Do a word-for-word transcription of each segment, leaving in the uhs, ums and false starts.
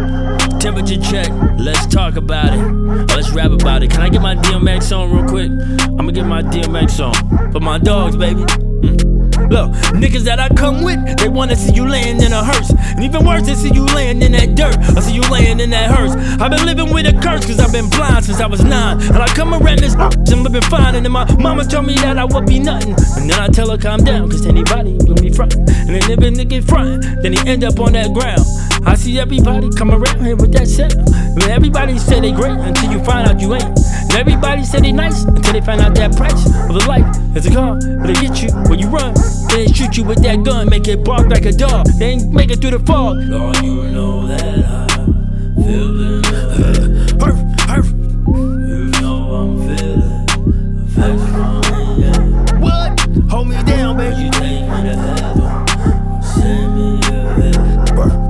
Temperature check, let's talk about it. Or let's rap about it. Can I get my D M X on real quick? I'ma get my D M X on. For my dogs, baby. Mm. Look, niggas that I come with, they wanna see you laying in a hearse. And even worse, they see you laying in that dirt. I see you laying in that hearse. I've been living with a curse, cause I've been blind since I was nine. And I come around this and living fine. And then my mama told me that I would be nothing. And then I tell her calm down, cause anybody gonna be frontin'. And then if a nigga frontin', then he end up on that ground. I see everybody come around here with that sound. And everybody say they great until you find out you ain't. And everybody say they nice until they find out that price of the life is a car. They get you when you run. They shoot you with that gun, make it bark like a dog. They ain't make it through the fog. Lord, you know that I feel the Hurf, hurf. You know I'm feeling affection from me. What? Hold me down, baby. You take me to heaven, send me to heaven.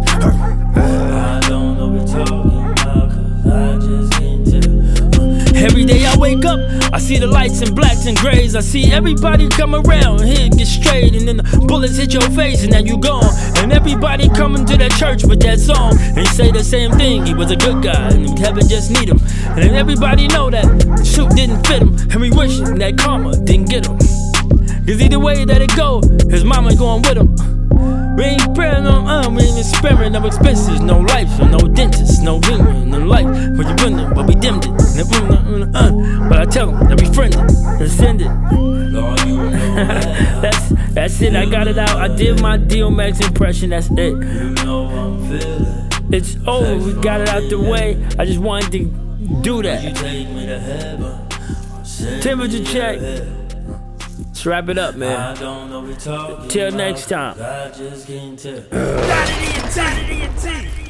I don't know what you're talking about, cause I just can't tell. Every day I wake up, I see the lights in blacks and grays. I see everybody come around, hit get straight, and then the bullets hit your face, and then you gone. And everybody coming to that church with that song, and he say the same thing. He was a good guy, and heaven just need him. And then everybody know that the shoot didn't fit him, and we wishing that karma didn't get him. Cause either way that it go, his mama going with him. We ain't praying on um, we ain't sparing no expenses, no life, no dentist, no ring, no life. But you wouldn't, but we dimmed it. But I tell them that we friended, and send it. Lord, you know that that's that's it. I got it out. I did my D M X impression. That's it. You know I'm feeling. It's over. We got it out the way. I just wanted to do You that. take me to heaven, send Temperature me to check. heaven. Let's wrap it up, I man. don't know what you're talking Till about, next time. I just can't tell. Got it in, got it in,